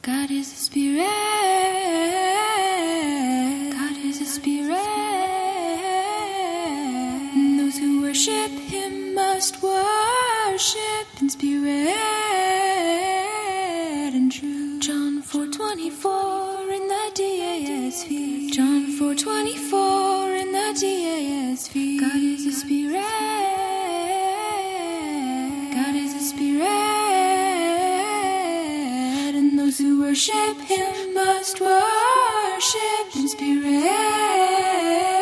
God is a spirit. God is a spirit. And those who worship him must worship in spirit and truth. John 4:24 in the DASV. John 4:24 in the DASV. God is a spirit. God is a spirit. And those who worship him must worship in spirit